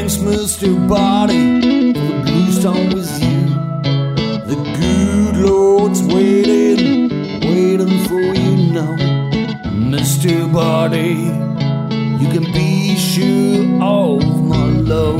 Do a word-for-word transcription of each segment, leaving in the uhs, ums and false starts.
Thanks, Mister Body, for the blues song with you. The good Lord's waiting, waiting for you now. Mister Body, you can be sure of my love.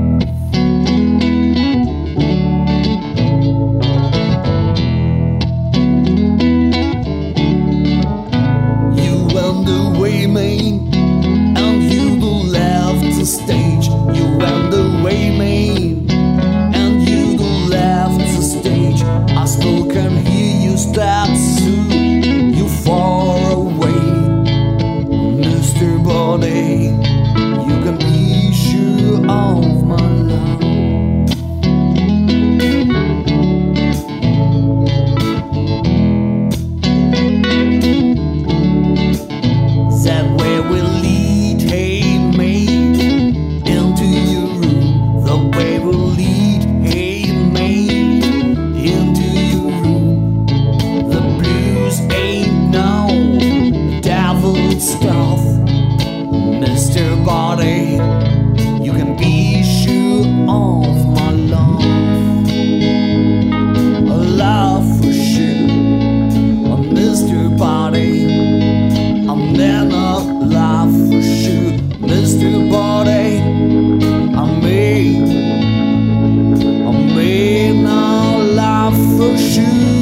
You and the Waymain, and you the left the stage. You and the Waymain, and you the left the stage. I still can hear you start soon. You far away, Mister Body. You can be sure of my love. That way will lead, hey mate, into your room. The way will lead, hey mate, into your room. The blues ain't no devil stuff, Mister Body. You can be sure of my love. A love for sure, oh, Mister Body. I'm never love for sure, Mister Body. I may, I may not love for sure.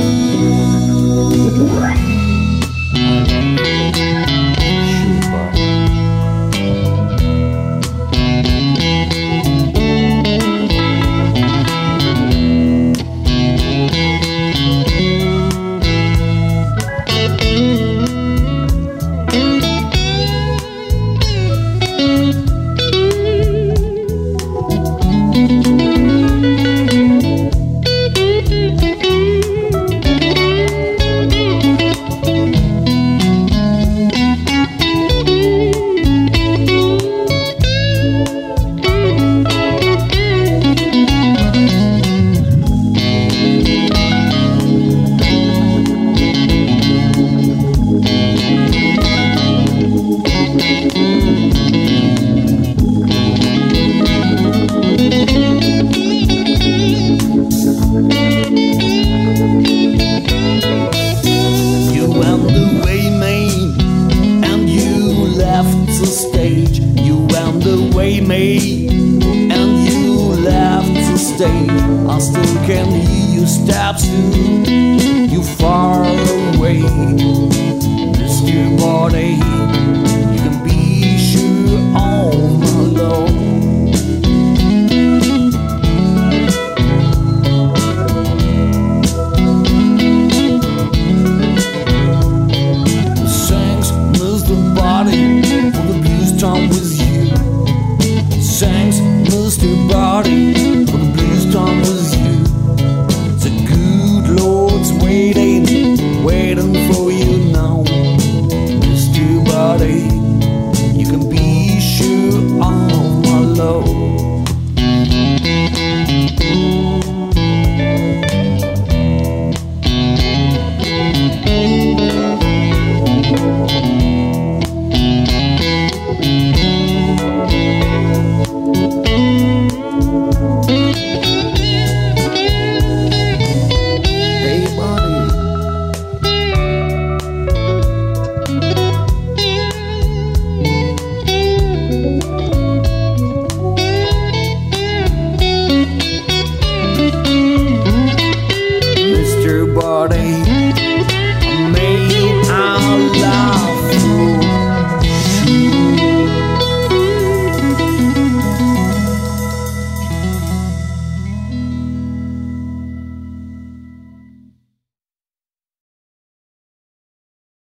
Stage. You and the Waymain, and you left the stage. I still can hear you step soon. You far away, Mister Body.